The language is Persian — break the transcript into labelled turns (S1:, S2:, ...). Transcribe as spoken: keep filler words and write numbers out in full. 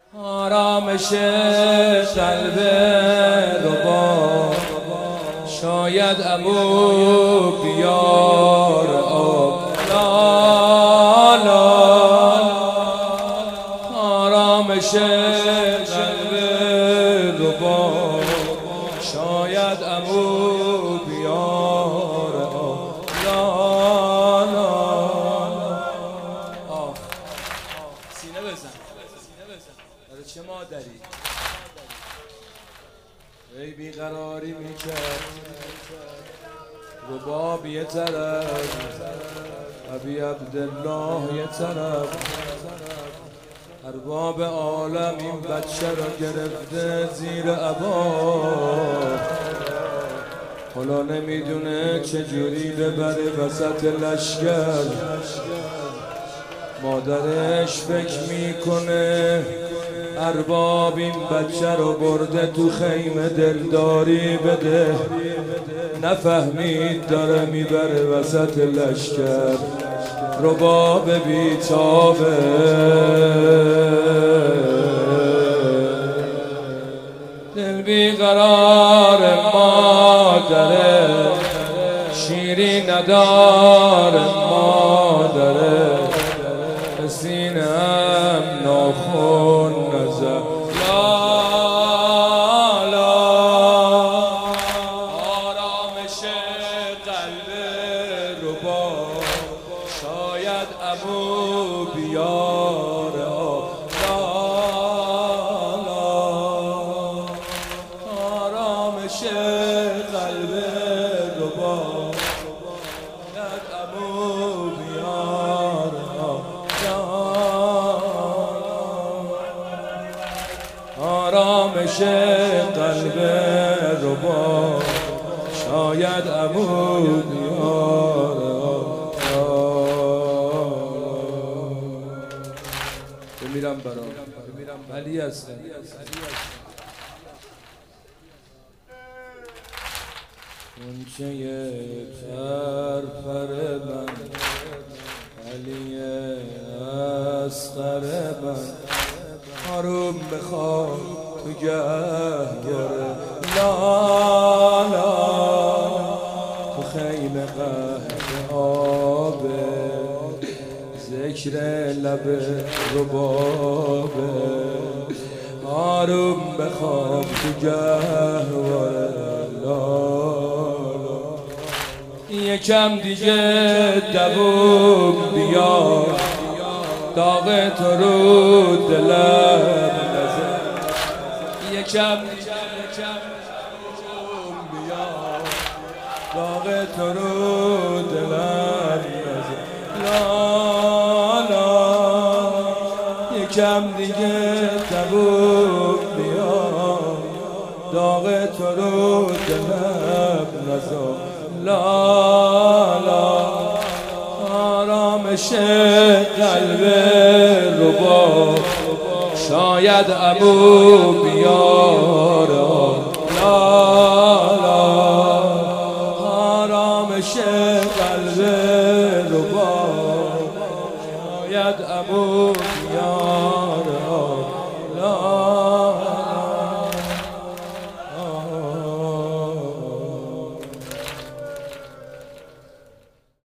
S1: آرامش قلب ربا شاید عمو بیار آب لالا. آرامش قلب ربا شاید عمو بیار آب لالا. آه سینه بزن برای چه مادری ای بیقراری میکرد رباب یه طرف ابی عبدالله یه طرف. ارباب عالم این بچه را گرفته زیر عبا. حالا نمیدونه چجوری ببره وسط لشکر. مادرش فکر میکنه ارباب این بچه رو برده تو خیمه دلداری بده. نفهمید داره میبره وسط لشکر. رباب بیتابه دل بیقرار مادره شیری ندار مادره سینم ناخون نزد لالا. آرامش قلب ربا شاید عمو بیار لالا. آرامش قلب ربا شاید عمو بیار آرامش قلب ربا شاید عمو بیار. بمیرم برام علی هستم. اونچه فرفر من علی اصغر من آروم بخواه تو گهگره لالا. تو خیمه قهر آبه ذکر لب ربابه. آروم بخواه تو گهواره لالا. یکم دیگه دووم بیار داغ تو رو دلم نزد. یکم بیار داغ تو رو دلم نزد لالا. یکم دیگه تبوک بیار داغ تو رو دلم نزد لالا. آرامش قلب ربا شاید عمو بیار لالا. آرامش قلب ربا شاید عمو بیار